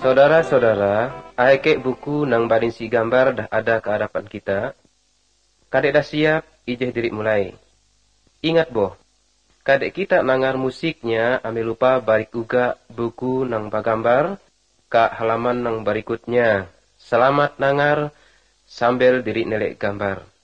Saudara-saudara, aeke buku nang badin si gambar dah ada ke hadapan kita. Kadek dah siap, ijeh diri mulai. Ingat boh, kadek kita nangar musiknya ambil lupa barik uga buku nang bagambar ke halaman nang berikutnya. Selamat nangar sambil diri nelek gambar.